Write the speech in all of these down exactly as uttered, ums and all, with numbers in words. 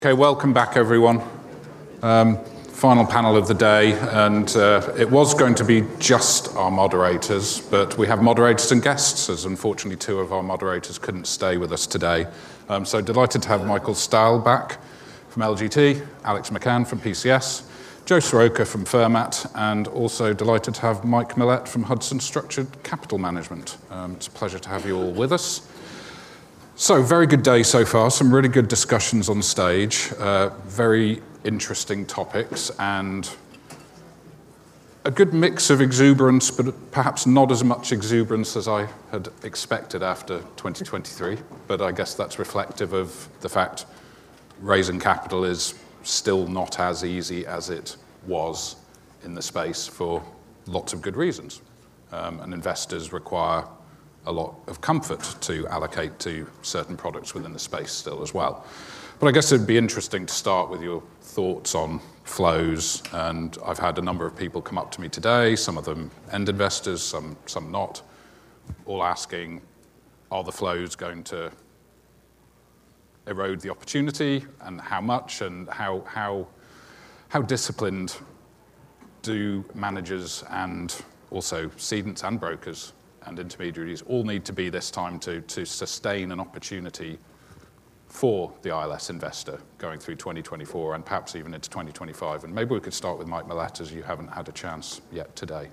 Okay, welcome back, everyone. Um, final panel of the day, and uh, it was going to be just our moderators, but we have moderators and guests, as unfortunately two of our moderators couldn't stay with us today. Um, so delighted to have Michael Stahl back from L G T, Alex McCann from P C S, Joe Soroka from Fermat, and also delighted to have Mike Millett from Hudson Structured Capital Management. Um, it's a pleasure to have you all with us. So, very good day so far, some really good discussions on stage, uh, very interesting topics, and a good mix of exuberance, but perhaps not as much exuberance as I had expected after twenty twenty-three, but I guess that's reflective of the fact raising capital is still not as easy as it was in the space for lots of good reasons, um, and investors require a lot of comfort to allocate to certain products within the space still as well. But I guess it'd be interesting to start with your thoughts on flows, and I've had a number of people come up to me today, some of them end investors, some some not, all asking, are the flows going to erode the opportunity, and how much, and how how how disciplined do managers and also cedents and brokers and intermediaries all need to be this time to, to sustain an opportunity for the I L S investor going through twenty twenty-four and perhaps even into twenty twenty-five. And maybe we could start with Mike Millett, as you haven't had a chance yet today.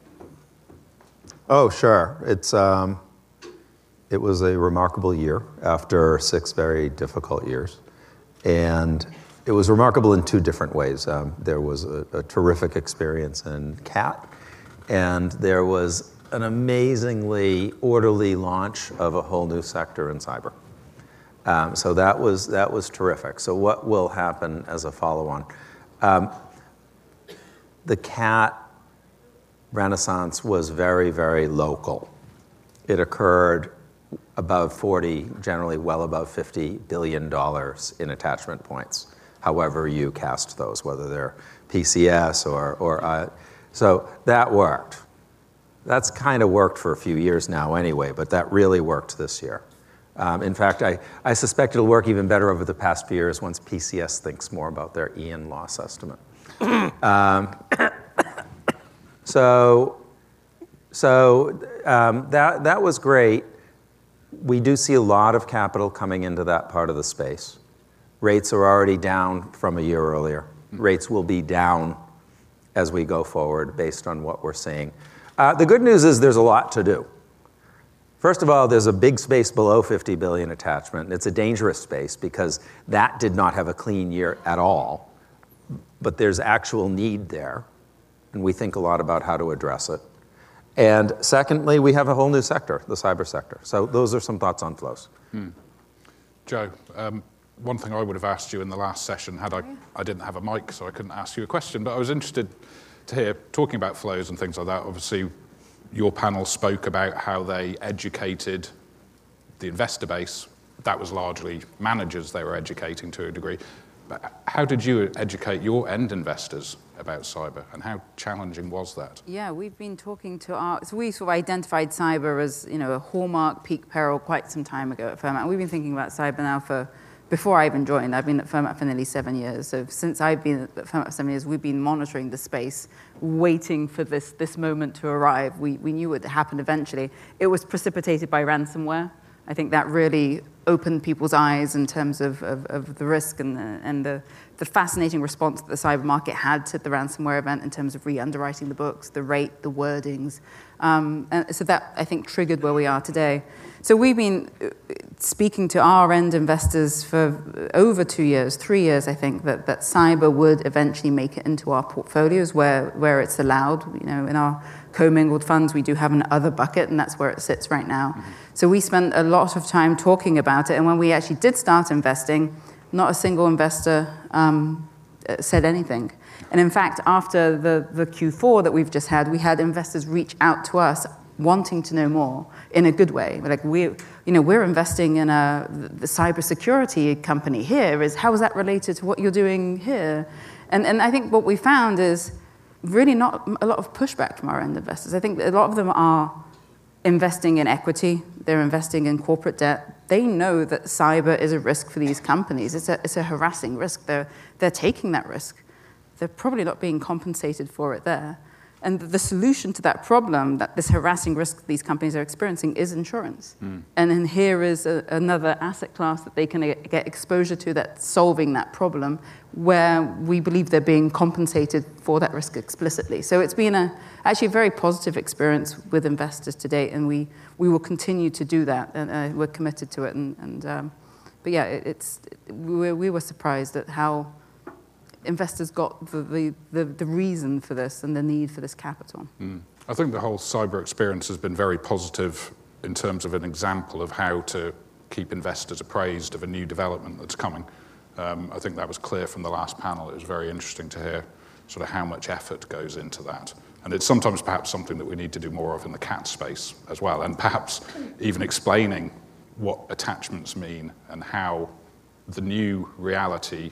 Oh, sure. It's um, it was a remarkable year after six very difficult years. And it was remarkable in two different ways. Um, there was a, a terrific experience in CAT, and there was an amazingly orderly launch of a whole new sector in cyber. Um, so that was that was terrific. So what will happen as a follow-on? Um, the CAT renaissance was very, very local. It occurred above forty, generally well above fifty billion dollars in attachment points, however you cast those, whether they're P C S or, or uh, so that worked. That's kind of worked for a few years now anyway, but that really worked this year. Um, in fact, I, I suspect it'll work even better over the past few years once P C S thinks more about their Ian loss estimate. um, so so um, that, that was great. We do see a lot of capital coming into that part of the space. Rates are already down from a year earlier. Rates will be down as we go forward based on what we're seeing. Uh, the good news is there's a lot to do. First of all, there's a big space below fifty billion attachment. It's a dangerous space because that did not have a clean year at all, but there's actual need there, and we think a lot about how to address it. And secondly, we have a whole new sector, the cyber sector. So those are some thoughts on flows. Hmm. Joe, um, one thing I would have asked you in the last session, had I, I didn't have a mic, so I couldn't ask you a question, but I was interested to hear, talking about flows and things like that. Obviously, your panel spoke about how they educated the investor base. That was largely managers they were educating to a degree. But how did you educate your end investors about cyber, and how challenging was that? Yeah, we've been talking to our, so we sort of identified cyber as, you know, a hallmark peak peril quite some time ago at Fermat. We've been thinking about cyber now for Before I even joined. I've been at Fermat for nearly seven years. So since I've been at Fermat for seven years, we've been monitoring the space, waiting for this, this moment to arrive. We, we knew it would happen eventually. It was precipitated by ransomware. I think that really opened people's eyes in terms of, of, of the risk and, the, and the, the fascinating response that the cyber market had to the ransomware event in terms of re-underwriting the books, the rate, the wordings. Um, and so that, I think, triggered where we are today. So we've been speaking to our end investors for over two years, three years, I think, that, that cyber would eventually make it into our portfolios where, where it's allowed. You know, in our commingled funds, we do have an other bucket, and that's where it sits right now. Mm-hmm. So we spent a lot of time talking about it, and when we actually did start investing, not a single investor um, said anything. And in fact, after the, the Q four that we've just had, we had investors reach out to us wanting to know more in a good way. Like, we, you know, we're investing in a the cybersecurity company here. Is how is that related to what you're doing here? And and I think what we found is really not a lot of pushback from our end investors. I think a lot of them are investing in equity. They're investing in corporate debt. they know that cyber is a risk for these companies. It's a, it's a harassing risk. They're, they're taking that risk. They're probably not being compensated for it there. And the solution to that problem, that this harassing risk these companies are experiencing, is insurance. Mm. And then here is a, another asset class that they can get exposure to that's solving that problem, where we believe they're being compensated for that risk explicitly. So it's been a, actually a very positive experience with investors to date, and we, we will continue to do that, and uh, we're committed to it. And, and um, but yeah, it, it's we were, we were surprised at how investors got the, the, the, the reason for this and the need for this capital. Mm. I think the whole cyber experience has been very positive in terms of an example of how to keep investors appraised of a new development that's coming. Um, I think that was clear from the last panel. It was very interesting to hear sort of how much effort goes into that. And it's sometimes perhaps something that we need to do more of in the cat space as well, and perhaps even explaining what attachments mean and how the new reality,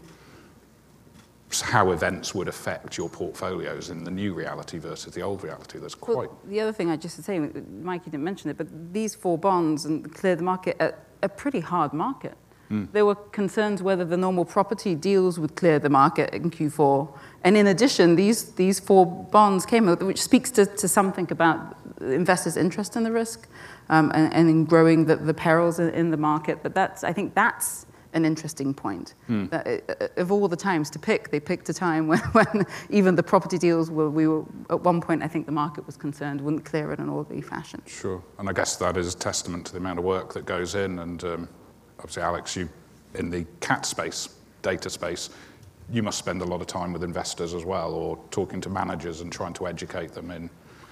how events would affect your portfolios in the new reality versus the old reality. There's quite... Well, the other thing I just to say, Mikey didn't mention it, but these four bonds and clear the market at a pretty hard market. Mm. There were concerns whether the normal property deals would clear the market in Q four. And in addition, these, these four bonds came out, which speaks to, to something about investors' interest in the risk um, and, and in growing the, the perils in, in the market. But that's, I think that's an interesting point. Hmm. That of all the times to pick, they picked a time when, when even the property deals were, we were, at one point, I think the market was concerned, wouldn't clear in an orderly fashion. Sure, and I guess that is a testament to the amount of work that goes in, and um, obviously, Alex, you, in the cat space, data space, you must spend a lot of time with investors as well, or talking to managers and trying to educate them in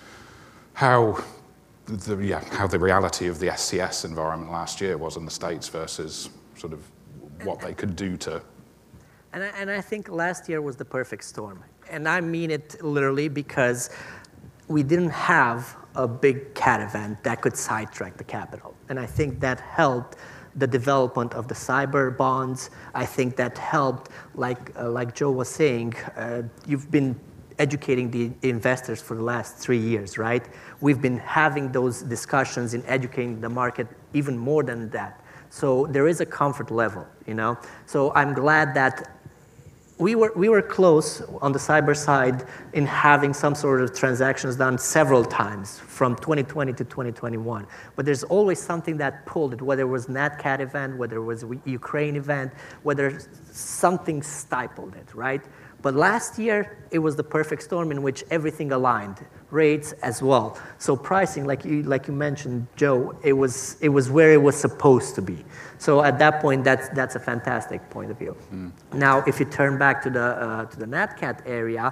how the, yeah, how the reality of the S C S environment last year was in the States versus sort of what they could do to... And I, and I think last year was the perfect storm. And I mean it literally, because we didn't have a big cat event that could sidetrack the capital. And I think that helped the development of the cyber bonds. I think that helped, like, uh, like Joe was saying, uh, you've been educating the investors for the last three years, right? We've been having those discussions in educating the market even more than that. So there is a comfort level, you know? So I'm glad that we were, we were close on the cyber side in having some sort of transactions done several times from twenty twenty to twenty twenty-one. But there's always something that pulled it, whether it was Nat Cat event, whether it was a Ukraine event, whether something stifled it, right? But last year, it was the perfect storm in which everything aligned, rates as well. So pricing, like you, like you mentioned, Joe, it was, it was where it was supposed to be. So at that point, that's, that's a fantastic point of view. Mm. Now, if you turn back to the, uh, to the Nat Cat area,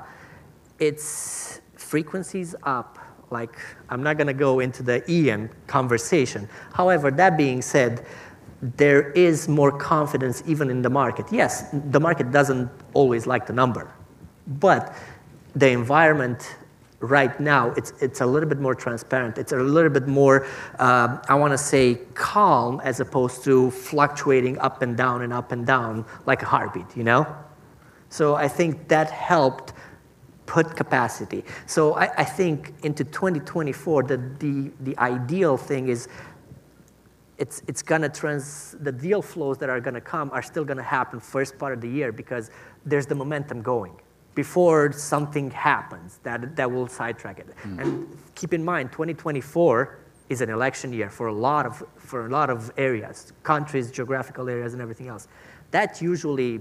its frequencies up. Like, I'm not going to go into the Ian conversation. However, that being said, there is more confidence even in the market. Yes, the market doesn't always like the number, but the environment right now, it's, it's a little bit more transparent. It's a little bit more, uh, I want to say, calm, as opposed to fluctuating up and down and up and down like a heartbeat, you know? So I think that helped put capacity. So I, I think into twenty twenty-four, the, the, the ideal thing is It's, it's gonna trans, the deal flows that are gonna come are still gonna happen first part of the year, because there's the momentum going before something happens that, that will sidetrack it. Mm. And keep in mind, twenty twenty-four is an election year for a lot of, for a lot of areas, countries, geographical areas, and everything else. That usually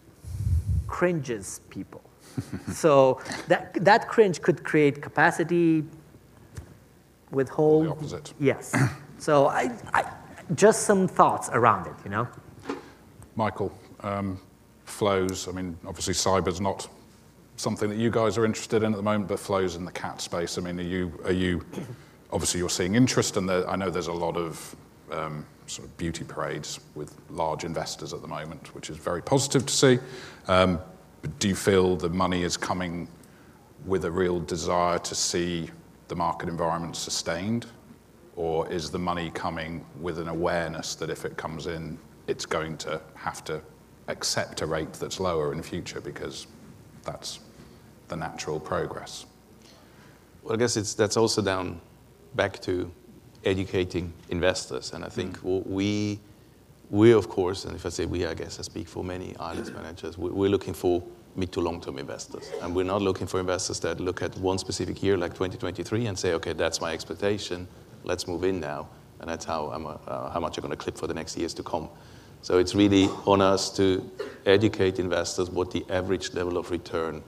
cringes people. So that, that cringe could create capacity, withhold. The opposite. Yes. So I, I, just some thoughts around it, you know? Michael, um, flows, I mean, obviously cyber's not something that you guys are interested in at the moment, but flows in the cat space. I mean, are you, are you obviously you're seeing interest, and there, I know there's a lot of um, sort of beauty parades with large investors at the moment, which is very positive to see. Um, but do you feel the money is coming with a real desire to see the market environment sustained? Or is the money coming with an awareness that if it comes in, it's going to have to accept a rate that's lower in the future because that's the natural progress? Well, I guess it's, that's also down back to educating investors. And I think mm. what we we, of course, and if I say we, I guess I speak for many islands managers, we- we're looking for mid to long-term investors. And we're not looking for investors that look at one specific year like twenty twenty-three and say, okay, that's my expectation, let's move in now, and that's how, I'm, uh, how much I'm going to clip for the next years to come. So it's really on us to educate investors what the average level of return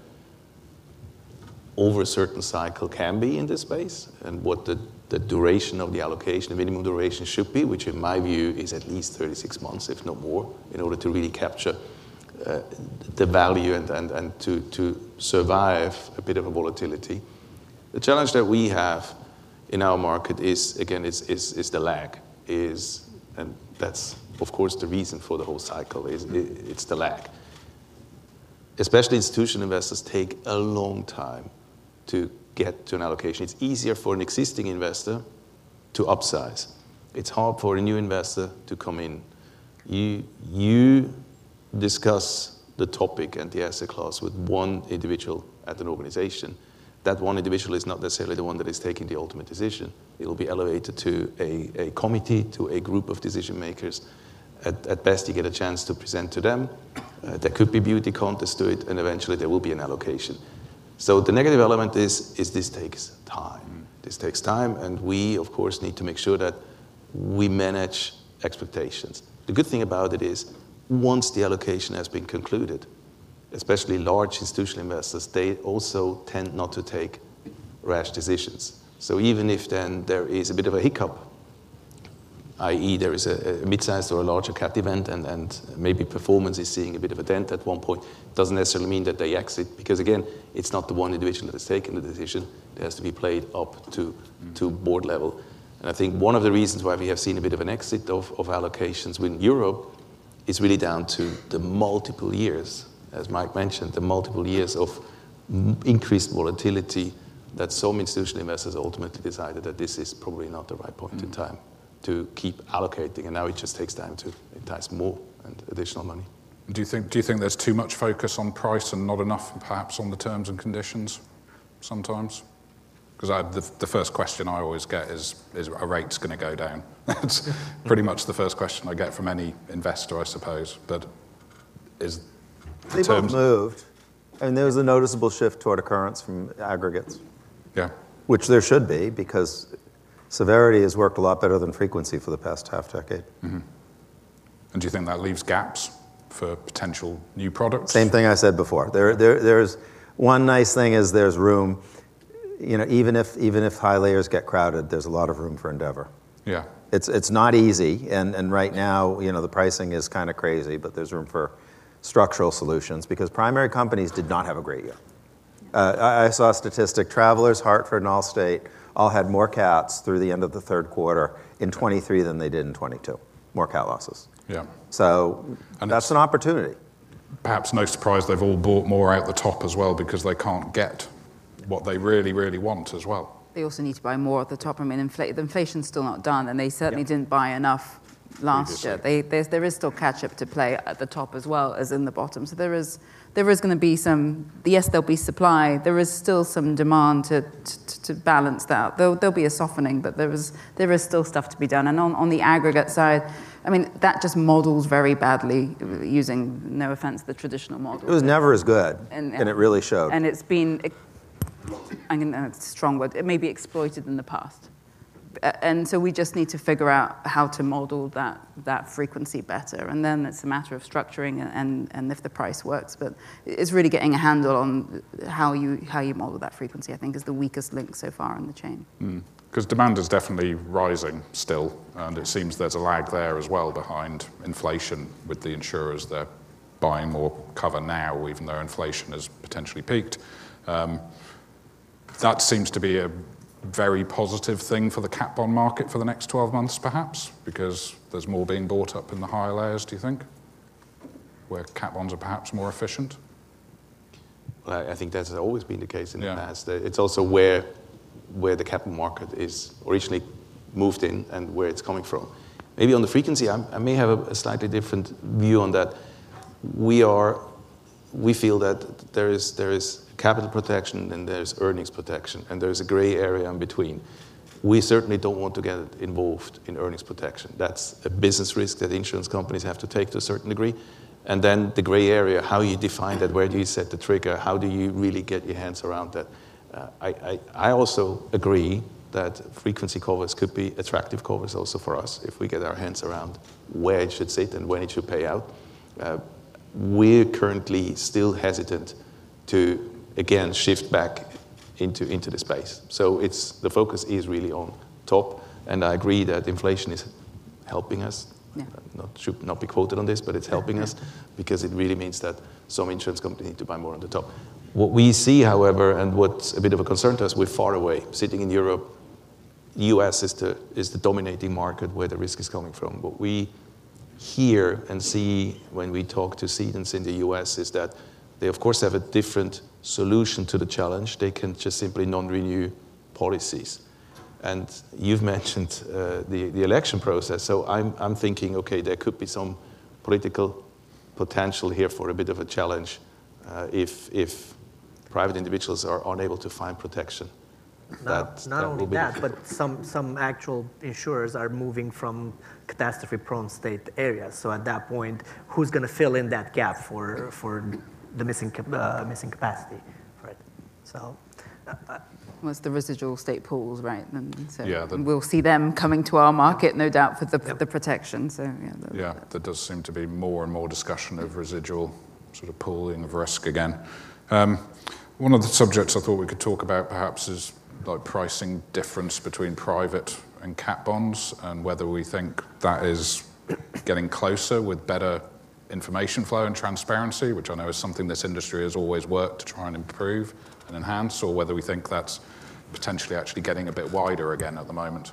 over a certain cycle can be in this space, and what the, the duration of the allocation, the minimum duration should be, which in my view is at least thirty-six months, if not more, in order to really capture uh, the value and, and, and to, to survive a bit of a volatility. The challenge that we have in our market is, again, is, is, is the lag, is, and that's, of course, the reason for the whole cycle, is it, it's the lag. Especially institutional investors take a long time to get to an allocation. It's easier for an existing investor to upsize. It's hard for a new investor to come in. You, you discuss the topic and the asset class with one individual at an organization. That one individual is not necessarily the one that is taking the ultimate decision. It will be elevated to a, a committee, to a group of decision makers. At, at best, you get a chance to present to them. Uh, there could be beauty contests to it, and eventually there will be an allocation. So the negative element is, is this takes time. Mm. This takes time, and we, of course, need to make sure that we manage expectations. The good thing about it is, once the allocation has been concluded, especially large institutional investors, they also tend not to take rash decisions. So even if then there is a bit of a hiccup, that is there is a, a mid-sized or a larger cat event and, and maybe performance is seeing a bit of a dent at one point, doesn't necessarily mean that they exit, because again, it's not the one individual that has taken the decision. It has to be played up to, mm. to board level. And I think one of the reasons why we have seen a bit of an exit of, of allocations within Europe is really down to the multiple years, as Mike mentioned, the multiple years of increased volatility that some institutional investors ultimately decided that this is probably not the right point mm. in time to keep allocating, and now it just takes time to entice more and additional money. Do you think, do you think there's too much focus on price and not enough perhaps on the terms and conditions sometimes? Because the, the first question I always get is, is are rates going to go down? That's pretty much the first question I get from any investor, I suppose. But is the They terms... both moved. I mean, there was a noticeable shift toward occurrence from aggregates. Yeah. Which there should be, because severity has worked a lot better than frequency for the past half decade. Mm-hmm. And do you think that leaves gaps for potential new products? Same thing I said before. There, there, there's one nice thing is there's room. You know, even if even if high layers get crowded, there's a lot of room for endeavor. Yeah. It's it's not easy, and and right now, you know, the pricing is kind of crazy, but there's room for structural solutions because primary companies did not have a great year. Uh, I, I saw a statistic: Travelers, Hartford, and Allstate all had more cats through the end of the third quarter in twenty-three than they did in twenty-two. More cat losses. Yeah. So and that's an opportunity. Perhaps no surprise they've all bought more out the top as well because they can't get what they really, really want as well. They also need to buy more at the top. I mean, infl- the inflation's still not done, and they certainly Yeah. didn't buy enough last Previously. year. They, there's, there is still catch-up to play at the top as well as in the bottom. So there is there is going to be some, yes, there'll be supply. There is still some demand to to, to balance that out. There'll, there'll be a softening, but there is there is still stuff to be done. And on, on the aggregate side, I mean, that just models very badly using, no offense, the traditional model. It was never as good, And- and, it really showed. And it's been, I mean, it's a strong word, it may be exploited in the past. Uh, And so we just need to figure out how to model that that frequency better. And then it's a matter of structuring and, and, and if the price works. But it's really getting a handle on how you how you model that frequency, I think, is the weakest link so far in the chain. Because mm. demand is definitely rising still, and it seems there's a lag there as well behind inflation with the insurers. They're buying more cover now, even though inflation has potentially peaked. Um, that seems to be a very positive thing for the cat bond market for the next twelve months, perhaps, because there's more being bought up in the higher layers, do you think? Where cat bonds are perhaps more efficient? Well, I I think that's always been the case in Yeah. the past. Uh, It's also where where the capital market is originally moved in and where it's coming from. Maybe on the frequency, I, I may have a, a slightly different view on that. We are, we feel that there is there is capital protection and there's earnings protection, and there's a gray area in between. we certainly don't want to get involved in earnings protection. That's a business risk that insurance companies have to take to a certain degree. And then the gray area, how you define that, where do you set the trigger, how do you really get your hands around that? Uh, I, I, I also agree that frequency covers could be attractive covers also for us if we get our hands around where it should sit and when it should pay out. Uh, we're currently still hesitant to, again, shift back into, into the space. So it's, the focus is really on top, and I agree that inflation is helping us. Yeah. Not, should not be quoted on this, but it's helping us because it really means that some insurance companies need to buy more on the top. What we see, however, and what's a bit of a concern to us, we're far away. Sitting in Europe, U S is the, is the dominating market where the risk is coming from. What we hear and see when we talk to cedents in the U S is that they, of course, have a different solution to the challenge. They can just simply non-renew policies. And you've mentioned uh, the, the election process, so I'm, I'm thinking, okay, there could be some political potential here for a bit of a challenge uh, if, if private individuals are unable to find protection. Not, that, not that only will be that, but some, some actual insurers are moving from catastrophe-prone state areas. So at that point, who's going to fill in that gap for, for the missing, uh, missing capacity? Right. So. Uh, Was the residual state pools, right? And so Yeah, the- we'll see them coming to our market, no doubt, for the, Yep. the protection. So yeah, the, Yeah, there does seem to be more and more discussion of residual sort of pooling of risk again. Um, one of the subjects I thought we could talk about perhaps is like pricing difference between private and cat bonds, and whether we think that is getting closer with better information flow and transparency, which I know is something this industry has always worked to try and improve and enhance, or whether we think that's potentially actually getting a bit wider again at the moment.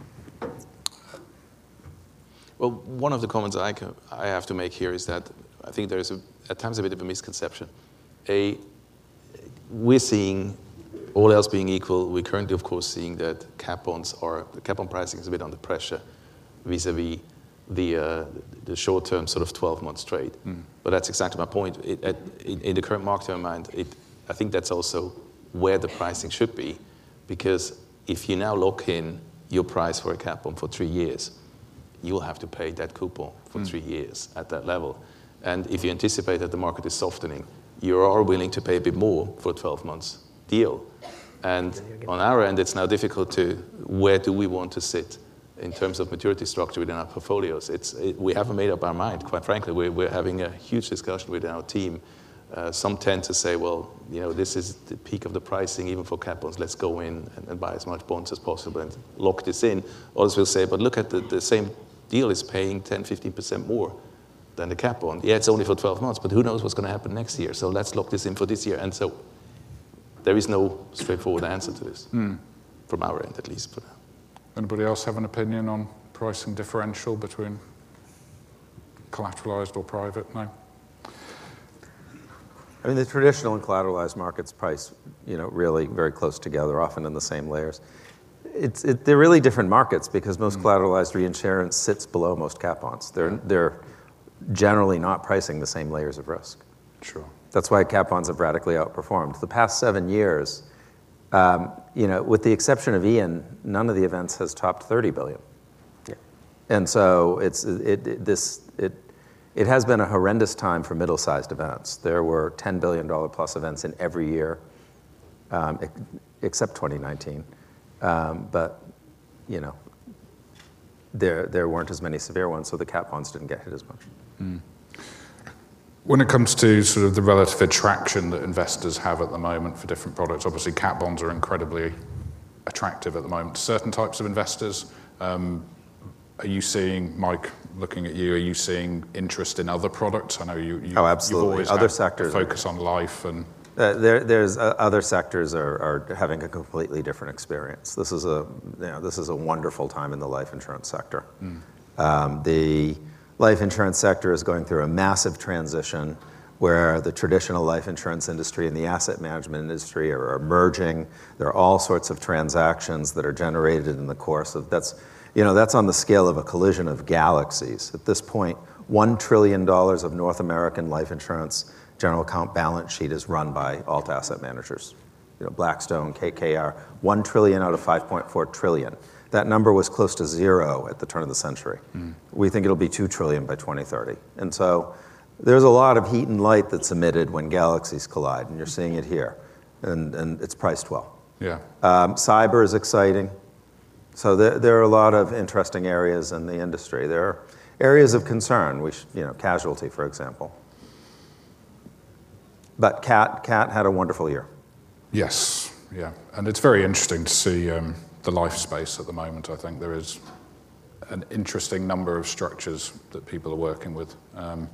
Well, one of the comments I, can, I have to make here is that I think there is a, at times a bit of a misconception. A, we're seeing, all else being equal, we're currently, of course, seeing that cat bonds are, the cat bond pricing is a bit under pressure vis-a-vis the, uh, the short-term sort of twelve months trade. Mm. But that's exactly my point. It, at, in, in the current market environment, it, I think that's also where the pricing should be, because if you now lock in your price for a cat bond for three years, you'll have to pay that coupon for mm. three years at that level. And if you anticipate that the market is softening, you are willing to pay a bit more for a twelve months deal. And on our end, it's now difficult to, where do we want to sit in terms of maturity structure within our portfolios? It's, it, we haven't made up our mind, quite frankly. We're, we're having a huge discussion within our team. Uh, some tend to say, well, you know, this is the peak of the pricing, even for cat bonds, let's go in and, and buy as much bonds as possible and lock this in. Others will say, but look at the, the same deal is paying ten, fifteen percent more than the cat bond. Yeah, it's only for twelve months, but who knows what's going to happen next year? So let's lock this in for this year. And so there is no straightforward answer to this, mm. from our end at least for now. Anybody else have an opinion on pricing differential between collateralized or private? No? I mean, the traditional and collateralized markets price, you know, really very close together, often in the same layers. It's, it, they're really different markets because most mm. collateralized reinsurance sits below most cat bonds. They're, they're generally not pricing the same layers of risk. Sure. That's why cat bonds have radically outperformed. The past seven years, um, you know, with the exception of Ian, none of the events has topped thirty billion. Yeah. And so it's it, it this it it has been a horrendous time for middle-sized events. There were ten billion dollars plus events in every year, um, except twenty nineteen. Um, but you know, there there weren't as many severe ones, so the cat bonds didn't get hit as much. Mm. When it comes to sort of the relative attraction that investors have at the moment for different products, obviously cat bonds are incredibly attractive at the moment to certain types of investors. Um, are you seeing, Mike, looking at you, are you seeing interest in other products? I know you, you, oh, absolutely. you've always other had sectors a focus are, on life. and uh, there, There's uh, other sectors are, are having a completely different experience. This is a, you know, this is a wonderful time in the life insurance sector. Mm. Um, the life insurance sector is going through a massive transition where the traditional life insurance industry and the asset management industry are, are merging. There are all sorts of transactions that are generated in the course of, that's, you know, that's on the scale of a collision of galaxies. At this point, one trillion dollars of North American life insurance general account balance sheet is run by alt asset managers. you know, Blackstone, K K R, one trillion out of five point four trillion. That number was close to zero at the turn of the century. Mm. We think it'll be two trillion by twenty thirty. And so there's a lot of heat and light that's emitted when galaxies collide, and you're seeing it here. And, and it's priced well. Yeah. Um, cyber is exciting. So there, there are a lot of interesting areas in the industry. There are areas of concern, we should, you know, casualty, for example. But Cat, Cat had a wonderful year. Yes, yeah. And it's very interesting to see um, the life space at the moment. I think there is an interesting number of structures that people are working with. Um,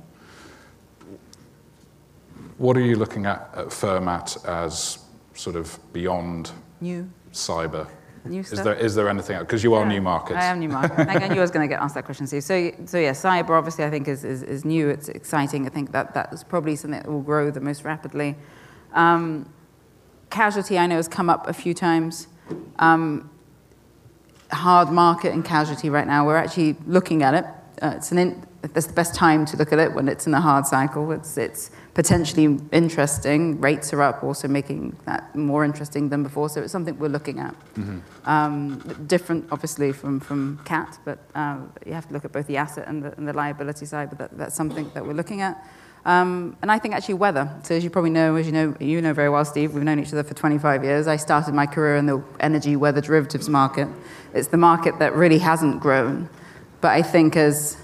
what are you looking at at Fermat as sort of beyond New. cyber? New Is stuff? there, is there anything else? Because you are Yeah, new markets. I am new market. And I knew I was going to get asked that question, Steve. So, so yeah, cyber obviously I think is, is, is new. It's exciting. I think that that is probably something that will grow the most rapidly. Um, casualty I know has come up a few times. Um, hard market and casualty right now. We're actually looking at it. Uh, it's an in, that's the best time to look at it when it's in a hard cycle. It's it's potentially interesting. Rates are up, also making that more interesting than before. So it's something we're looking at. Mm-hmm. um, different, obviously, from from Cat, but uh, you have to look at both the asset and the, and the liability side. But that, that's something that we're looking at. Um, and I think actually weather. So as you probably know, as you know, you know very well, Steve, we've known each other for twenty-five years. I started my career in the energy weather derivatives market. It's the market that really hasn't grown. But I think as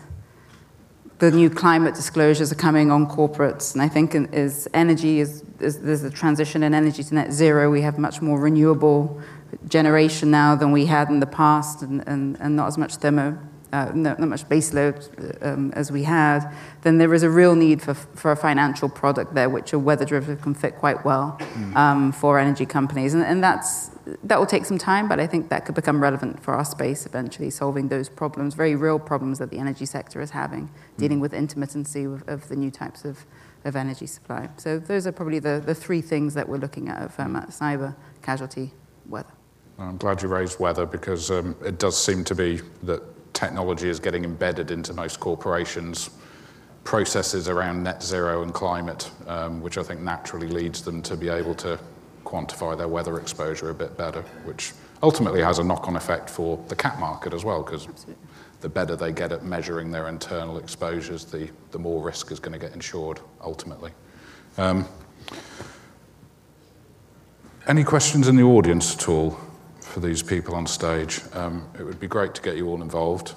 the new climate disclosures are coming on corporates, and I think as energy is, is there's a transition in energy to net zero, we have much more renewable generation now than we had in the past, and, and, and not as much thermo. Uh, not, not much base load um, as we had, then there is a real need for, for a financial product there, which a weather derivative can fit quite well um, for energy companies. And, and that's, that will take some time, but I think that could become relevant for our space eventually, solving those problems, very real problems that the energy sector is having, dealing with intermittency of, of the new types of, of energy supply. So those are probably the, the three things that we're looking at at Fermat: cyber, casualty, weather. I'm glad you raised weather, because um, it does seem to be that technology is getting embedded into most corporations, processes around net zero and climate, um, which I think naturally leads them to be able to quantify their weather exposure a bit better, which ultimately has a knock-on effect for the cat market as well, because the better they get at measuring their internal exposures, the, the more risk is going to get insured ultimately. Um, any questions in the audience at all for these people on stage? Um, it would be great to get you all involved.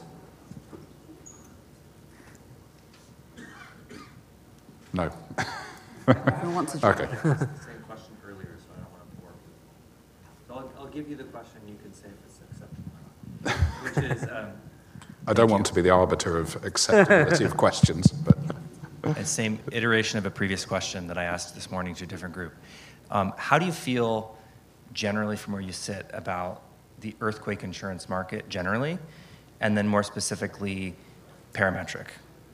No. Who wants to jump? Okay. Same question earlier, so I don't want to bore people. So I'll, I'll give you the question. You can say if it's acceptable, which is. Um, I don't want to be the arbiter of acceptability of questions, but. And same iteration of a previous question that I asked this morning to a different group. Um, how do you feel generally from where you sit about the earthquake insurance market generally, and then more specifically parametric?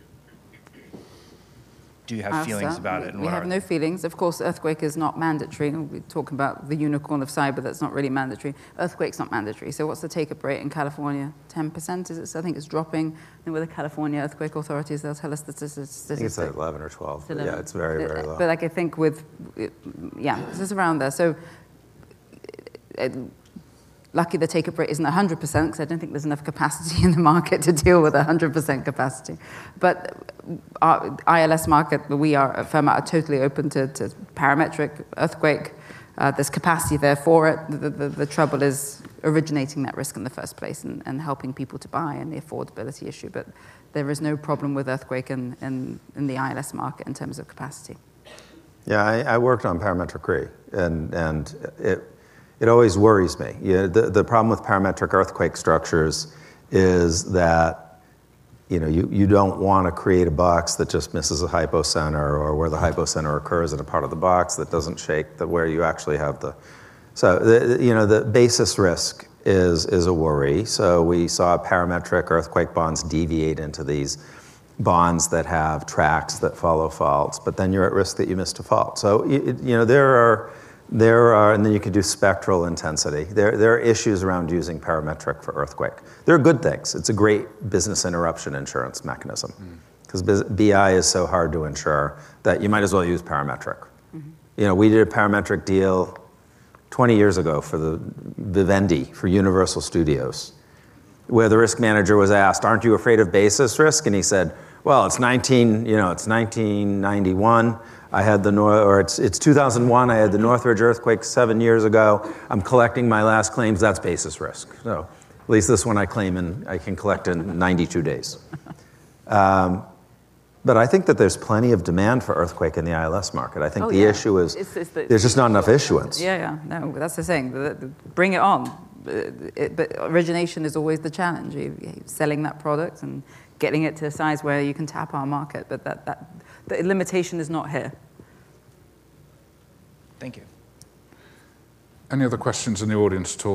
Do you have Ask feelings that. about it? And We what have are no they? feelings. Of course, earthquake is not mandatory. We're talking about the unicorn of cyber that's not really mandatory. Earthquake's not mandatory. So what's the take-up rate in California? ten percent, is it? So I think it's dropping. And with the California earthquake authorities, they'll tell us the statistics. I think it's like eleven or twelve. But yeah, it's very, very low. But like I think with, yeah, it's just around there. So it, lucky the take-up rate isn't one hundred percent, because I don't think there's enough capacity in the market to deal with one hundred percent capacity. But our I L S market, we are at Fermat are totally open to, to parametric, earthquake. Uh, there's capacity there for it. The, the, the trouble is originating that risk in the first place and, and helping people to buy, and the affordability issue. But there is no problem with earthquake in, in, in the I L S market in terms of capacity. Yeah, I, I worked on parametric R E, and, and it, it always worries me. You know, the, the problem with parametric earthquake structures is that you know, you, you don't want to create a box that just misses a hypocenter, or where the hypocenter occurs in a part of the box that doesn't shake, the, where you actually have the... So, the, you know, the basis risk is, is a worry. So we saw parametric earthquake bonds deviate into these bonds that have tracks that follow faults, but then you're at risk that you miss default. So, you, you know, there are... There are, and then you can do spectral intensity. There, there are issues around using parametric for earthquake. There are good things. It's a great business interruption insurance mechanism, because mm. B I is so hard to insure that you might as well use parametric. Mm-hmm. You know, we did a parametric deal twenty years ago for the Vivendi, for Universal Studios, where the risk manager was asked, aren't you afraid of basis risk? And he said, well, it's nineteen, you know, it's nineteen ninety-one. I had the, Nor- or it's, it's two thousand one, I had the Northridge earthquake seven years ago. I'm collecting my last claims, that's basis risk. So at least this one I claim and I can collect in ninety-two days. Um, but I think that there's plenty of demand for earthquake in the I L S market. I think Oh, the yeah. issue is It's- it's the- there's just not enough issuance. Yeah, yeah, no, that's the thing. The- the- Bring it on. Uh, it- But origination is always the challenge. You- you- Selling that product and getting it to a size where you can tap our market. But that, that the limitation is not here. Thank you. Any other questions in the audience at all?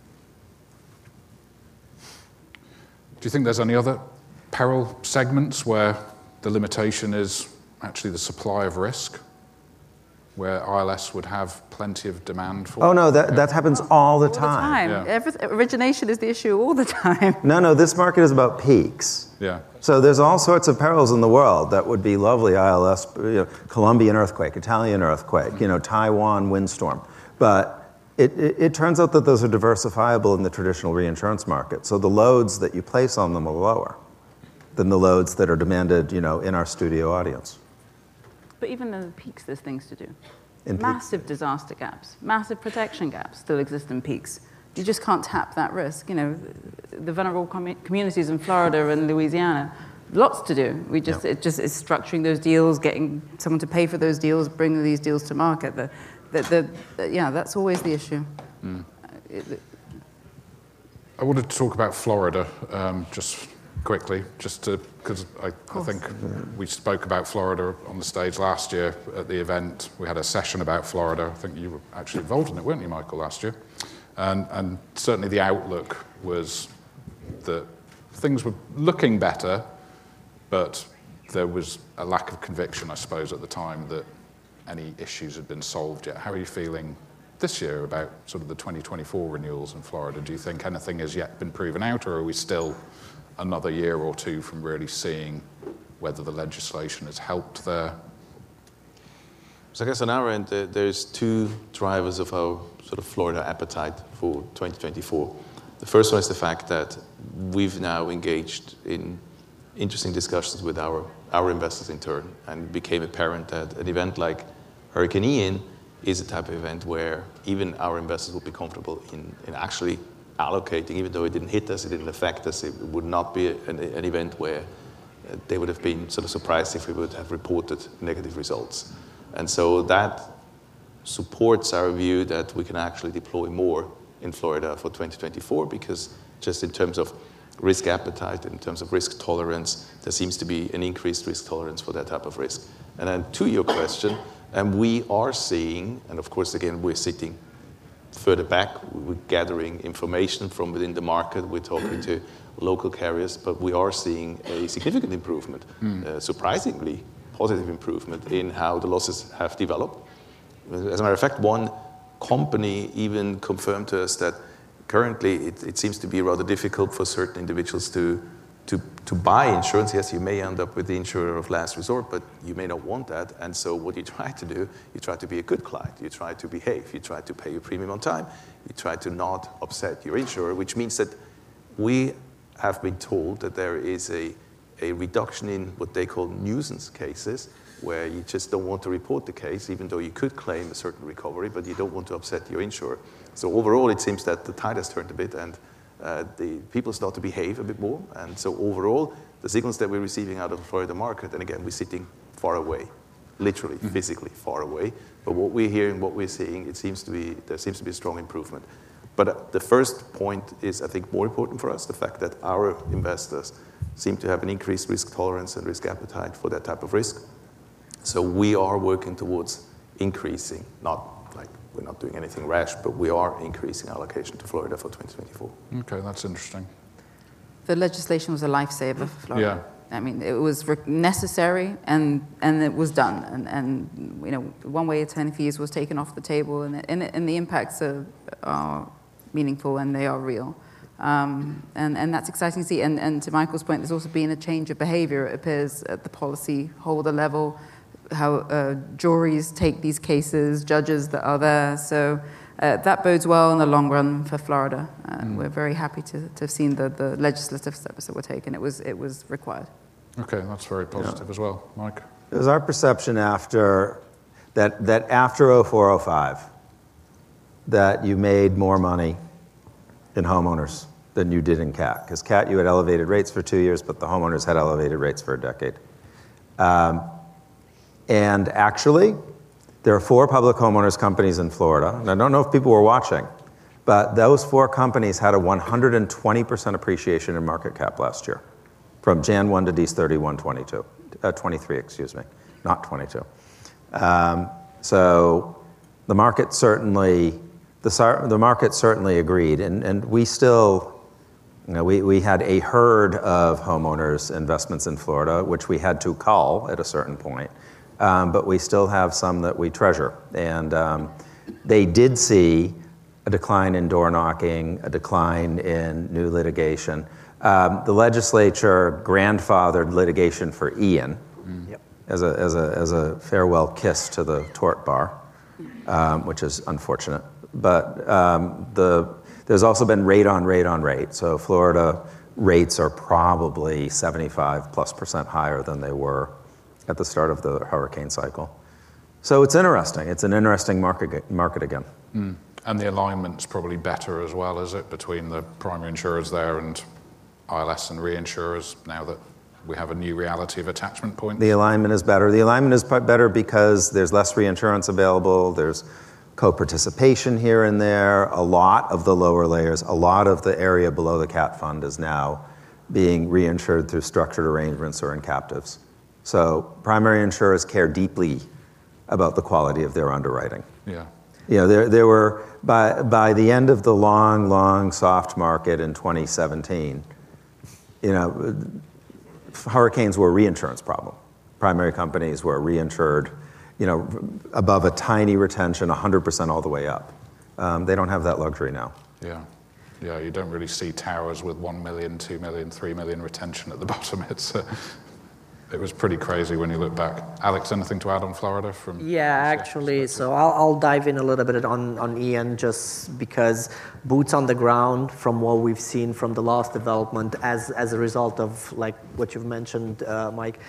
Do you think there's any other peril segments where the limitation is actually the supply of risk, where I L S would have plenty of demand for? Oh, no, that, that happens all the All time. the time. Yeah. Everyth- origination is the issue all the time. No, no, this market is about peaks. Yeah. So there's all sorts of perils in the world that would be lovely I L S, you know, Colombian earthquake, Italian earthquake, you know, Taiwan windstorm. But it, it, it turns out that those are diversifiable in the traditional reinsurance market. So the loads that you place on them are lower than the loads that are demanded, you know, in our studio audience. But even in the peaks, there's things to do. In peak- Massive disaster gaps, massive protection gaps still exist in peaks. You just can't tap that risk. You know, the vulnerable com- communities in Florida and Louisiana, lots to do. We just Yeah. it just is structuring those deals, getting someone to pay for those deals, bringing these deals to market. The, the, the, the yeah, that's always the issue. Mm. Uh, it- I wanted to talk about Florida um, just quickly, just to because I, I think we spoke about Florida on the stage last year at the event. We had a session about Florida. I think you were actually involved in it, weren't you, Michael, last year? And, and certainly the outlook was that things were looking better, but there was a lack of conviction, I suppose, at the time that any issues had been solved yet. How are you feeling this year about sort of the twenty twenty-four renewals in Florida? Do you think anything has yet been proven out, or are we still another year or two from really seeing whether the legislation has helped there? So I guess on our end, uh, there's two drivers of our sort of Florida appetite for twenty twenty-four. The first one is the fact that we've now engaged in interesting discussions with our, our investors in turn, and it became apparent that an event like Hurricane Ian is a type of event where even our investors will be comfortable in, in actually allocating, even though it didn't hit us, it didn't affect us, it would not be an, an event where uh, they would have been sort of surprised if we would have reported negative results. And so that supports our view that we can actually deploy more in Florida for twenty twenty-four, because just in terms of risk appetite, in terms of risk tolerance, there seems to be an increased risk tolerance for that type of risk. And then to your question, and we are seeing, and of course, again, we're sitting further back, we're gathering information from within the market, we're talking to local carriers, but we are seeing a significant improvement, mm. uh, surprisingly positive improvement in how the losses have developed. As a matter of fact, one company even confirmed to us that currently it, it seems to be rather difficult for certain individuals to, to, to buy insurance. Yes, you may end up with the insurer of last resort, but you may not want that. And so what you try to do, you try to be a good client. You try to behave. You try to pay your premium on time. You try to not upset your insurer, which means that we have been told that there is a, a reduction in what they call nuisance cases, where you just don't want to report the case, even though you could claim a certain recovery, but you don't want to upset your insurer. So overall, it seems that the tide has turned a bit, and uh, the people start to behave a bit more. And so overall, the signals that we're receiving out of the Florida market, and again, we're sitting far away, literally, mm-hmm. physically far away. But what we're hearing, what we're seeing, it seems to be there seems to be a strong improvement. But uh, the first point is, I think, more important for us, the fact that our investors seem to have an increased risk tolerance and risk appetite for that type of risk. So we are working towards increasing, not like we're not doing anything rash, but we are increasing allocation to Florida for twenty twenty-four. Okay, that's interesting. The legislation was a lifesaver for Florida. Yeah. I mean, it was re- necessary, and, and it was done. And, and you know, one-way attorney fees was taken off the table, and, and, and the impacts are, are meaningful and they are real. Um, and, and that's exciting to see. And, and to Michael's point, there's also been a change of behavior, it appears, at the policy holder level, how uh, juries take these cases, judges that are there. So uh, that bodes well in the long run for Florida. Uh, mm. We're very happy to, to have seen the, the legislative steps that were taken. It was, it was required. Okay, that's very positive yeah. as well. Mike? It was our perception after that, that after oh four oh five, that you made more money in homeowners than you did in cat. Because cat, you had elevated rates for two years, but the homeowners had elevated rates for a decade. Um, and actually, there are four public homeowners companies in Florida, and I don't know if people were watching, but those four companies had a one hundred twenty percent appreciation in market cap last year, from January first to December thirty-first, twenty-two, uh, twenty-three, excuse me, not twenty-two. Um, so the market certainly, the, the market certainly agreed, and, and we still, you know, we, we had a herd of homeowners investments in Florida, which we had to cull at a certain point. Um, but we still have some that we treasure. And um, they did see a decline in door knocking, a decline in new litigation. Um, the legislature grandfathered litigation for Ian mm. yep. as, a, as, a, as a farewell kiss to the tort bar, um, which is unfortunate. But um, the, there's also been rate on rate on rate. So Florida rates are probably seventy-five plus percent higher than they were at the start of the hurricane cycle. So it's interesting. It's an interesting market market again. Mm. And the alignment's probably better as well, is it, between the primary insurers there and I L S and reinsurers, now that we have a new reality of attachment points? The alignment is better. The alignment is better because there's less reinsurance available, there's co-participation here and there, a lot of the lower layers, a lot of the area below the cat fund is now being reinsured through structured arrangements or in captives. So primary insurers care deeply about the quality of their underwriting. Yeah. You know, there, there were, by, by the end of the long, long soft market in twenty seventeen, you know, hurricanes were a reinsurance problem. Primary companies were reinsured, you know, above a tiny retention, one hundred percent all the way up. Um, they don't have that luxury now. Yeah. Yeah, you don't really see towers with one million, two million, three million retention at the bottom. It's uh, It was pretty crazy when you look back. Alex, anything to add on Florida? From yeah, actually, so I'll, I'll dive in a little bit on, on Ian, just because boots on the ground from what we've seen from the loss development as, as a result of like what you've mentioned, uh, Mike,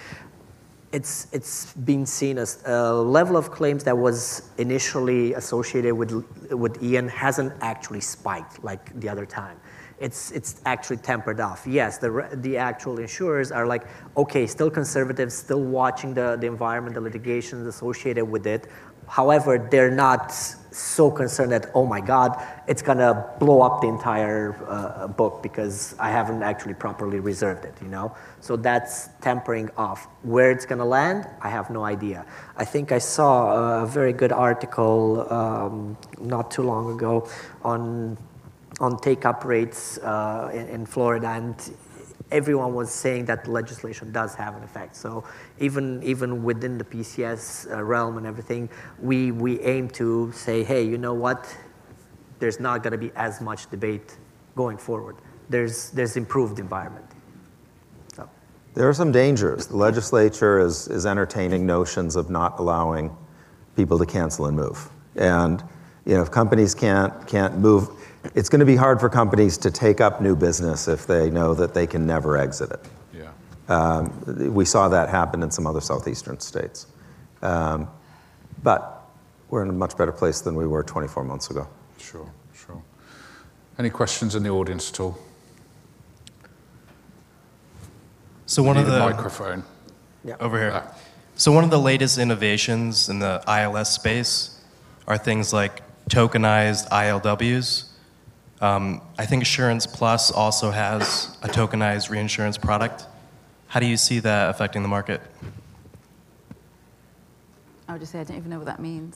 it's, it's been seen as a level of claims that was initially associated with, with Ian hasn't actually spiked like the other time. It's, it's actually tempered off. Yes, the, the actual insurers are like, okay, still conservative, still watching the, the environment, the litigations associated with it. However, they're not so concerned that, oh my God, it's gonna blow up the entire uh, book because I haven't actually properly reserved it, you know? So that's tempering off. Where it's gonna land, I have no idea. I think I saw a very good article um, not too long ago on on take-up rates uh, in, in Florida, and everyone was saying that the legislation does have an effect. So even even within the P C S uh, realm and everything, we we aim to say, hey, you know what? There's not going to be as much debate going forward. There's there's improved environment. So. There are some dangers. The legislature is is entertaining notions of not allowing people to cancel and move, and you know if companies can't can't move. It's going to be hard for companies to take up new business if they know that they can never exit it. Yeah. Um, we saw that happen in some other southeastern states. Um, but we're in a much better place than we were twenty-four months ago. Sure, sure. Any questions in the audience at all? So one of the microphone. Yeah. Over here. Ah. So one of the latest innovations in the I L S space are things like tokenized I L Ws. Um, I think Assurance Plus also has a tokenized reinsurance product. How do you see that affecting the market? I would just say I don't even know what that means.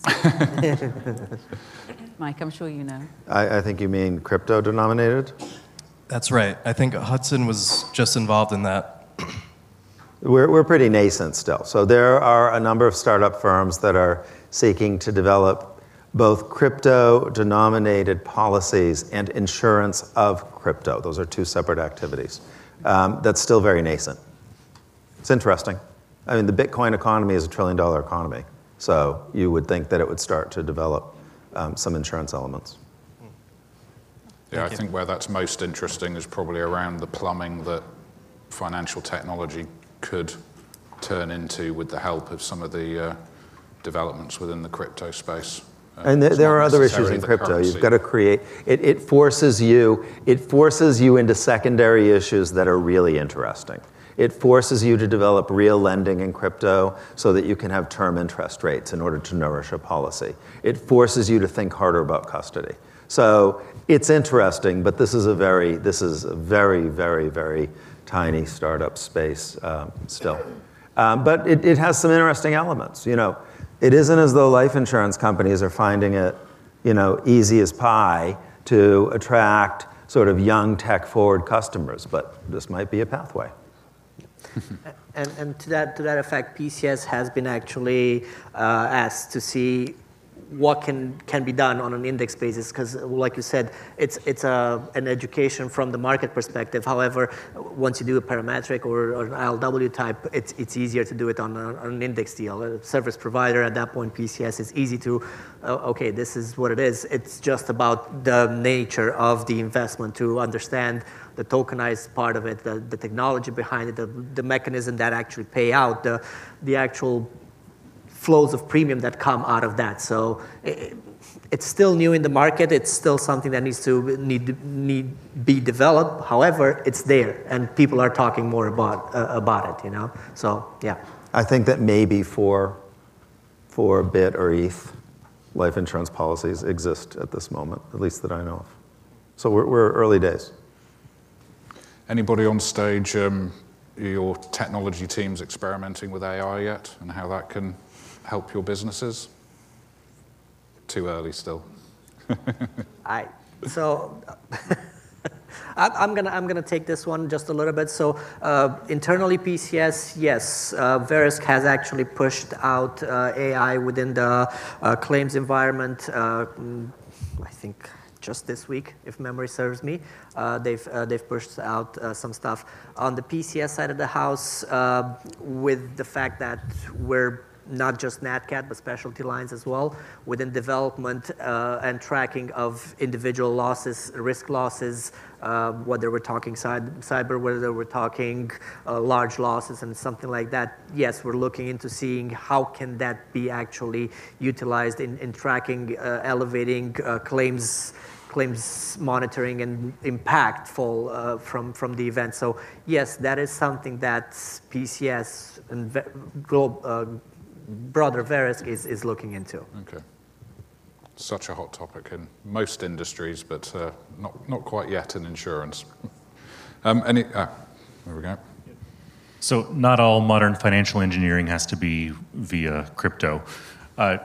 Mike, I'm sure you know. I, I think you mean crypto denominated? That's right. I think Hudson was just involved in that. We're, we're pretty nascent still. So there are a number of startup firms that are seeking to develop both crypto-denominated policies and insurance of crypto. Those are two separate activities. Um, that's still very nascent. It's interesting. I mean, the Bitcoin economy is a trillion-dollar economy, so you would think that it would start to develop um, some insurance elements. Yeah, I think where that's most interesting is probably around the plumbing that financial technology could turn into with the help of some of the uh, developments within the crypto space. Uh, And there, it's there not are other issues necessarily in the crypto. currency. You've got to create, it, it forces you, it forces you into secondary issues that are really interesting. It forces you to develop real lending in crypto so that you can have term interest rates in order to nourish a policy. It forces you to think harder about custody. So it's interesting, but this is a very, this is a very, very, very tiny startup space um, still. Um, but it, it has some interesting elements. You know, it isn't as though life insurance companies are finding it, you know, easy as pie to attract sort of young tech-forward customers, but this might be a pathway. And, and to that to that effect, P C S has been actually uh, asked to see what can can be done on an index basis, because, like you said, it's it's a an education from the market perspective. However, once you do a parametric or, or an I L W type, it's it's easier to do it on, a, on an index deal. A service provider at that point, P C S is easy to, uh, okay, this is what it is. It's just about the nature of the investment to understand the tokenized part of it, the, the technology behind it, the, the mechanism that actually pay out, the the actual flows of premium that come out of that. So it, it's still new in the market. It's still something that needs to need need be developed. However, it's there, and people are talking more about uh, about it. You know. So yeah. I think that maybe for for B I T or E T H, life insurance policies exist at this moment, at least that I know of. So we're, we're early days. Anybody on stage, um, your technology team's experimenting with A I yet, and how that can help your businesses? Too early still. I so I'm gonna I'm gonna take this one just a little bit. So uh, internally, P C S, yes, uh, Verisk has actually pushed out uh, A I within the uh, claims environment. Uh, I think just this week, if memory serves me, uh, they've uh, they've pushed out uh, some stuff on the P C S side of the house, uh, with the fact that we're not just Nat Cat, but specialty lines as well, within development uh, and tracking of individual losses, risk losses, uh, whether we're talking cyber, whether we're talking uh, large losses and something like that. Yes, we're looking into seeing how can that be actually utilized in, in tracking, uh, elevating uh, claims claims monitoring and impactful uh, from, from the event. So yes, that is something that P C S and ve- global, uh, broader Verisk is, is looking into. Okay. Such a hot topic in most industries, but uh, not, not quite yet in insurance. um, any, ah, there we go. So not all modern financial engineering has to be via crypto. Uh,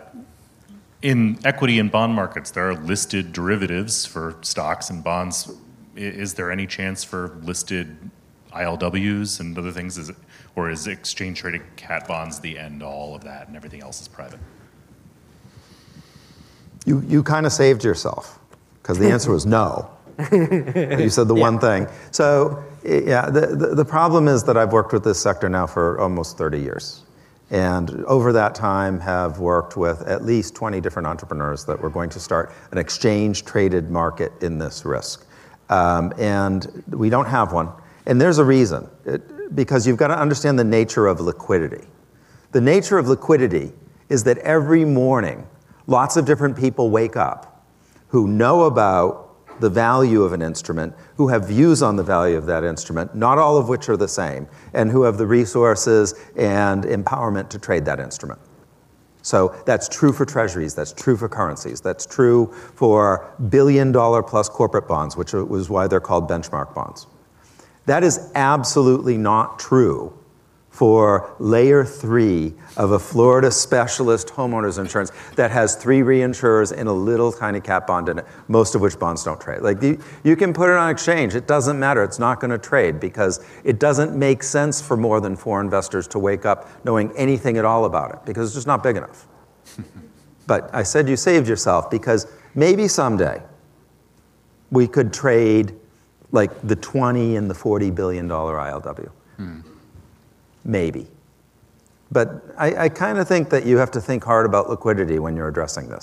in equity and bond markets, there are listed derivatives for stocks and bonds. I- Is there any chance for listed I L Ws and other things? Is it, or is exchange-traded cat bonds the end-all of that and everything else is private? You, you kind of saved yourself, because the answer was no. You said the Yeah. one thing. So yeah, the, the, the problem is that I've worked with this sector now for almost thirty years. And over that time have worked with at least twenty different entrepreneurs that were going to start an exchange-traded market in this risk. Um, and we don't have one. And there's a reason, it, because you've got to understand the nature of liquidity. The nature of liquidity is that every morning, lots of different people wake up who know about the value of an instrument, who have views on the value of that instrument, not all of which are the same, and who have the resources and empowerment to trade that instrument. So that's true for treasuries, that's true for currencies, that's true for billion dollar plus corporate bonds, which was why they're called benchmark bonds. That is absolutely not true for layer three of a Florida specialist homeowners insurance that has three reinsurers and a little tiny cat bond in it, most of which bonds don't trade. Like you, you can put it on exchange, it doesn't matter, it's not going to trade because it doesn't make sense for more than four investors to wake up knowing anything at all about it because it's just not big enough. But I said you saved yourself because maybe someday we could trade like the twenty and the forty billion dollar I L W. Hmm. Maybe. But I, I kind of think that you have to think hard about liquidity when you're addressing this.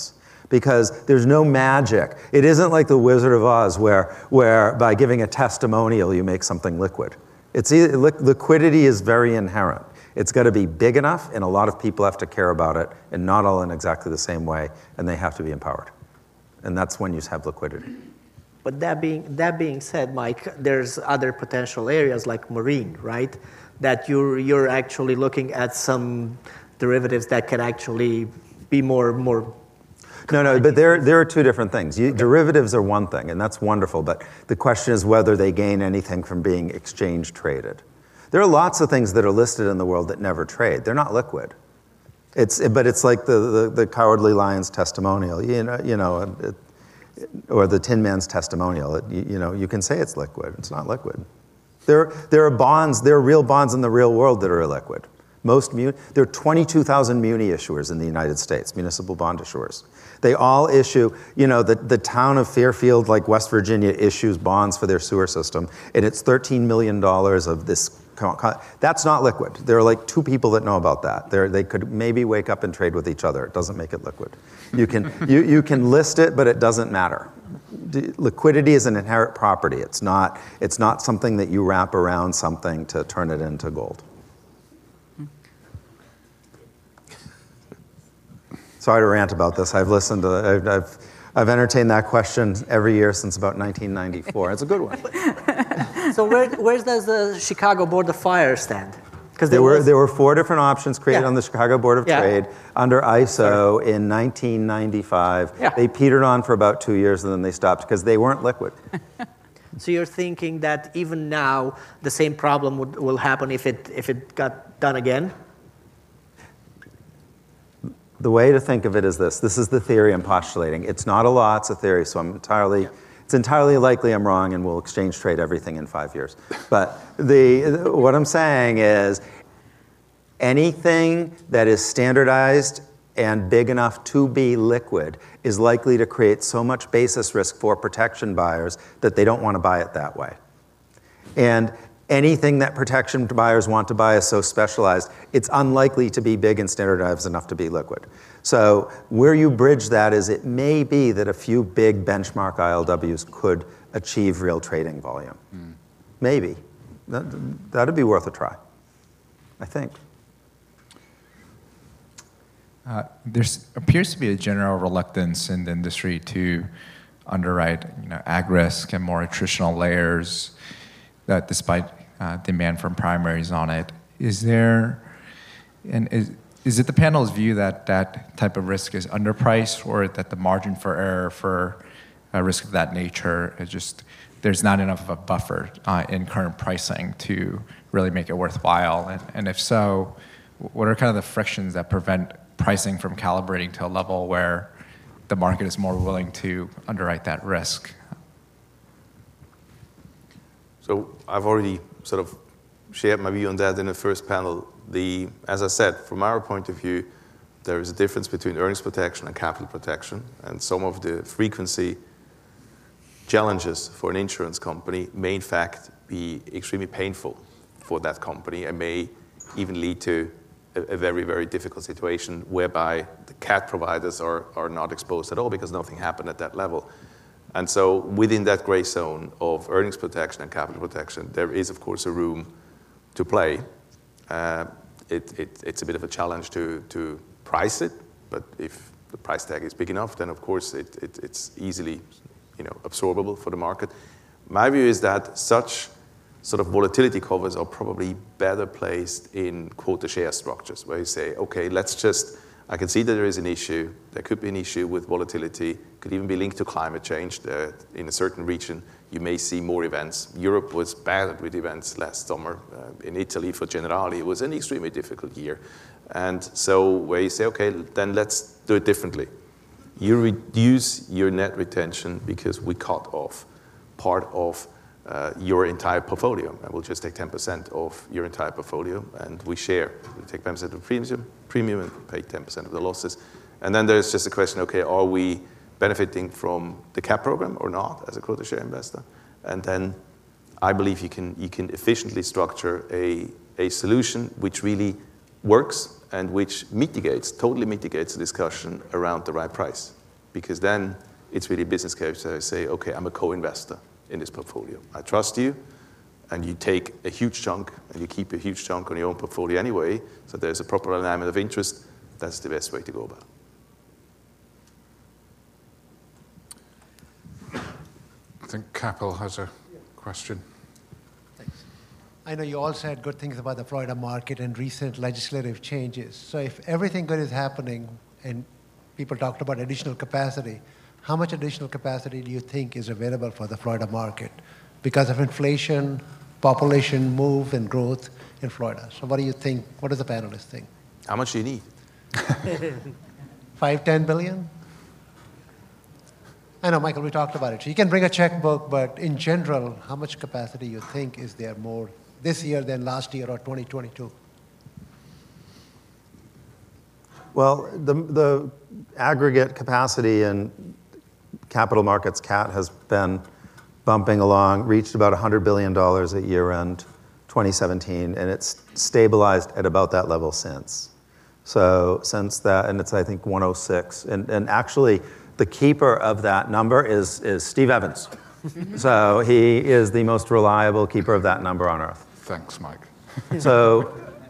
because there's no magic. It isn't like the Wizard of Oz where, where by giving a testimonial you make something liquid. It's either, liquidity is very inherent. It's got to be big enough, and a lot of people have to care about it, and not all in exactly the same way, and they have to be empowered. And that's when you have liquidity. But that being, that being said, Mike, there's other potential areas like marine, right? That you're, you're actually looking at some derivatives that can actually be more, more. No, no, but there, there are two different things. You, okay. Derivatives are one thing, and that's wonderful, but the question is whether they gain anything from being exchange traded. There are lots of things that are listed in the world that never trade. They're not liquid. It's, but it's like the, the, the Cowardly Lion's testimonial, you know, you know it, or the Tin Man's testimonial. It, you, you know, you can say it's liquid. It's not liquid. There, there are bonds, there are real bonds in the real world that are illiquid. Most mu- there are twenty-two thousand muni issuers in the United States, municipal bond issuers. They all issue, you know, the, the town of Fairfield, like West Virginia, issues bonds for their sewer system, and it's thirteen million dollars of this. That's not liquid. There are like two people that know about that. They're, they could maybe wake up and trade with each other. It doesn't make it liquid. You can, you, you can list it, but it doesn't matter. Liquidity is an inherent property. It's not, it's not something that you wrap around something to turn it into gold. Sorry to rant about this. I've listened to, I've, I've, I've entertained that question every year since about nineteen ninety-four. It's a good one. So where, where does the Chicago Board of Fire stand? Because there, there were there were four different options created yeah. on the Chicago Board of yeah. Trade under I S O Sorry. in nineteen ninety-five. Yeah. They petered on for about two years and then they stopped because they weren't liquid. So you're thinking that even now the same problem would, will happen if it if it got done again? The way to think of it is this. This is the theory I'm postulating. It's not a law, it's a theory, so I'm entirely, yeah. it's entirely likely I'm wrong and we'll exchange trade everything in five years. But the what I'm saying is anything that is standardized and big enough to be liquid is likely to create so much basis risk for protection buyers that they don't want to buy it that way. And anything that protection buyers want to buy is so specialized, it's unlikely to be big and standardized enough to be liquid. So where you bridge that is it may be that a few big benchmark I L Ws could achieve real trading volume. Mm. Maybe. That, that'd be worth a try, I think. Uh, there appears to be a general reluctance in the industry to underwrite, you know, ag risk and more attritional layers, that despite uh, demand from primaries on it. Is there, and is, is it the panel's view that that type of risk is underpriced, or that the margin for error for a risk of that nature is just, there's not enough of a buffer uh, in current pricing to really make it worthwhile? And, and if so, what are kind of the frictions that prevent pricing from calibrating to a level where the market is more willing to underwrite that risk? So I've already sort of shared my view on that in the first panel. The, as I said, from our point of view, there is a difference between earnings protection and capital protection, and some of the frequency challenges for an insurance company may in fact be extremely painful for that company and may even lead to a, a very, very difficult situation whereby the cat providers are, are not exposed at all because nothing happened at that level. And so within that gray zone of earnings protection and capital protection, there is, of course, a room to play. Uh, it, it, it's a bit of a challenge to, to price it, but if the price tag is big enough, then, of course, it, it, it's easily, you know, absorbable for the market. My view is that such sort of volatility covers are probably better placed in quota share structures, where you say, okay, let's just, I can see that there is an issue. There could be an issue with volatility. Could even be linked to climate change. That in a certain region, you may see more events. Europe was battered with events last summer. Uh, in Italy, for Generali, it was an extremely difficult year. And so where you say, okay, then let's do it differently. You reduce your net retention because we cut off part of uh, your entire portfolio. And we'll just take ten percent of your entire portfolio, and we share. We take ten percent of the premium, premium and pay ten percent of the losses. And then there's just a question, okay, are we benefiting from the cap program or not as a quota share investor? And then I believe you can, you can efficiently structure a, a solution which really works and which mitigates, totally mitigates the discussion around the right price. because then it's really business case to say, okay, I'm a co-investor in this portfolio. I trust you, and you take a huge chunk, and you keep a huge chunk on your own portfolio anyway, so there's a proper alignment of interest. That's the best way to go about it. I think Kapil has a question. Thanks. I know you all said good things about the Florida market and recent legislative changes. So if everything good is happening and people talked about additional capacity, how much additional capacity do you think is available for the Florida market because of inflation, population move, and growth in Florida? So what do you think? What does the panelists think? How much do you need? Five, ten billion? I know, Michael, we talked about it. So you can bring a checkbook, but in general, how much capacity you think is there more this year than last year or twenty twenty-two? Well, the, the aggregate capacity in capital markets, C A T, has been bumping along, reached about one hundred billion dollars at year-end twenty seventeen, and it's stabilized at about that level since. So since that, and it's, I think, one oh six. And, and actually, the keeper of that number is, is Steve Evans. So he is the most reliable keeper of that number on earth. Thanks, Mike. So,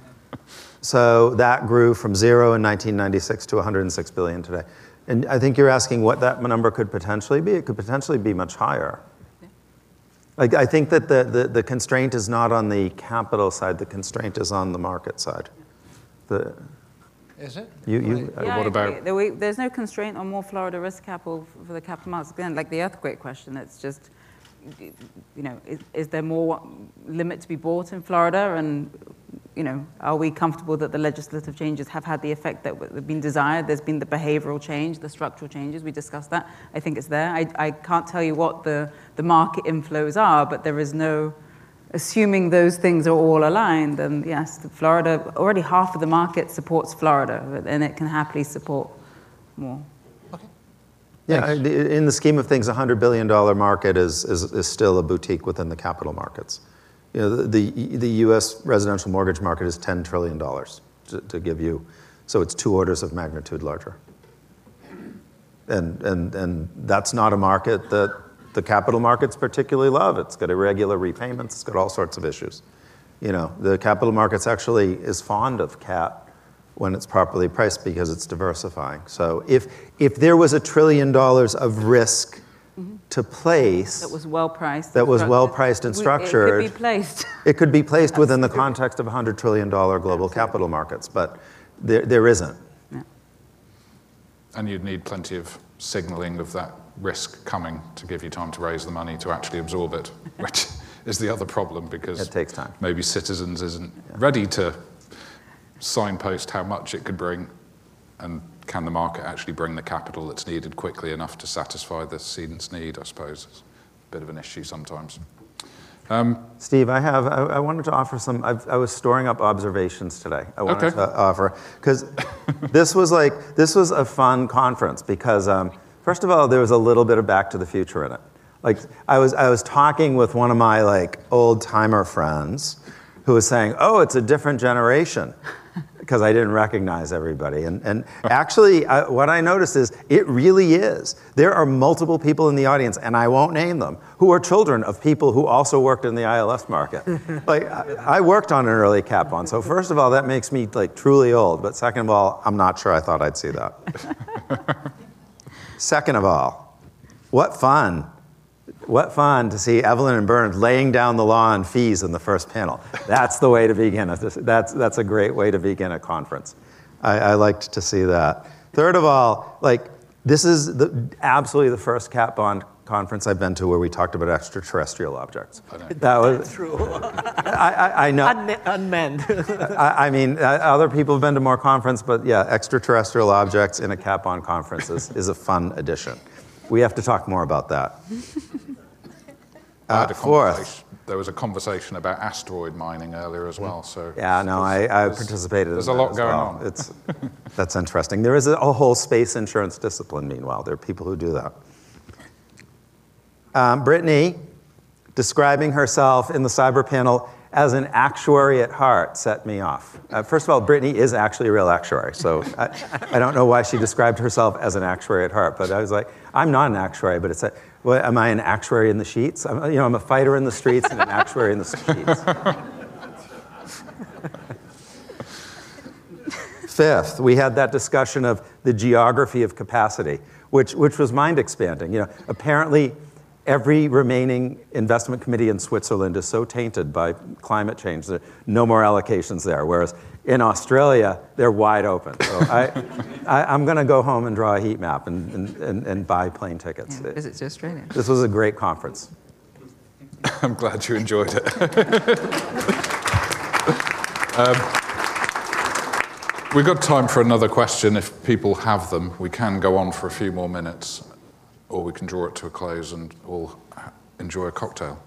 so that grew from zero in nineteen ninety-six to one hundred six billion today. And I think you're asking what that number could potentially be. It could potentially be much higher. Like, I think that the, the, the constraint is not on the capital side. The constraint is on the market side. The, Is it? you, you, Uh, Yeah, what I about- agree. There we- There's no constraint on more Florida risk capital f- for the capital markets. Again, like the earthquake question, it's just, you know, is, is there more limit to be bought in Florida? And, you know, are we comfortable that the legislative changes have had the effect that have been desired? There's been the behavioral change, the structural changes. We discussed that. I think it's there. I, I can't tell you what the, the market inflows are, but there is no, assuming those things are all aligned, then yes, the Florida, already half of the market supports Florida, and it can happily support more. yeah, in the scheme of things, a one hundred billion dollars market is, is, is still a boutique within the capital markets. You know, the, the, the U S residential mortgage market is ten trillion dollars, to, to give you, so it's two orders of magnitude larger. And, and, and that's not a market that the capital markets particularly love. It's got irregular repayments, it's got all sorts of issues. You know, the capital markets actually is fond of C A T when it's properly priced because it's diversifying. So if, if there was a trillion dollars of risk mm-hmm. to place That was well priced. that was well priced and structured, It could be placed. it could be placed within the context of one hundred trillion dollars global capital markets, but there, there isn't. Yeah. And you'd need plenty of signaling of that risk coming to give you time to raise the money to actually absorb it, which is the other problem because It takes time. maybe Citizens isn't ready to signpost how much it could bring, and can the market actually bring the capital that's needed quickly enough to satisfy the cedent's need, I suppose. It's a bit of an issue sometimes. Um, Steve, I have. I, I wanted to offer some. I've, I was storing up observations today. I wanted Okay. to offer because this was like this was a fun conference because um, first of all, there was a little bit of Back to the Future in it. Like I was, I was talking with one of my like old timer friends, who was saying, "Oh, it's a different generation," because I didn't recognize everybody. And, and actually, I, what I noticed is it really is. There are multiple people in the audience, and I won't name them, who are children of people who also worked in the I L S market. Like, I, I worked on an early cat bond, so first of all, that makes me like truly old. But second of all, I'm not sure I thought I'd see that. Second of all, what fun. What fun to see Evelyn and Bernd laying down the law on fees in the first panel. That's the way to begin it. That's, that's a great way to begin a conference. I, I liked to see that. Third of all, like, this is the, absolutely the first cat bond conference I've been to where we talked about extraterrestrial objects. That was True. I, I, I know. Unma- unmanned. I, I mean, uh, other people have been to more conference, but yeah, extraterrestrial objects in a cat bond conference is, is a fun addition. We have to talk more about that. I had a Uh, fourth. conversation. There was a conversation about asteroid mining earlier as well. So Yeah, no, I, I there's- participated There's in a that lot as going well. on. It's, that's interesting. There is a, a whole space insurance discipline, meanwhile. There are people who do that. Um, Brittany, describing herself in the cyber panel as an actuary at heart, set me off. Uh, first of all, Brittany is actually a real actuary, so I, I don't know why she described herself as an actuary at heart, but I was like, I'm not an actuary, but it's a, well, am I an actuary in the sheets? I'm, you know, I'm a fighter in the streets and an actuary in the sheets. Fifth, we had that discussion of the geography of capacity, which, which was mind expanding. You know, apparently, every remaining investment committee in Switzerland is so tainted by climate change that no more allocations there. Whereas in Australia, they're wide open. So I, I, I'm going to go home and draw a heat map and, and, and, and buy plane tickets. Yeah, visit to Australia. This was a great conference. I'm glad you enjoyed it. um, we've got time for another question if people have them. We can go on for a few more minutes, or we can draw it to a close and all enjoy a cocktail.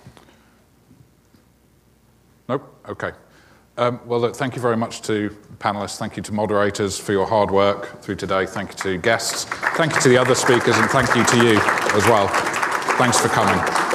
Nope? Okay. Um, well, look, thank you very much to panelists. Thank you to moderators for your hard work through today. Thank you to guests. Thank you to the other speakers, and thank you to you as well. Thanks for coming.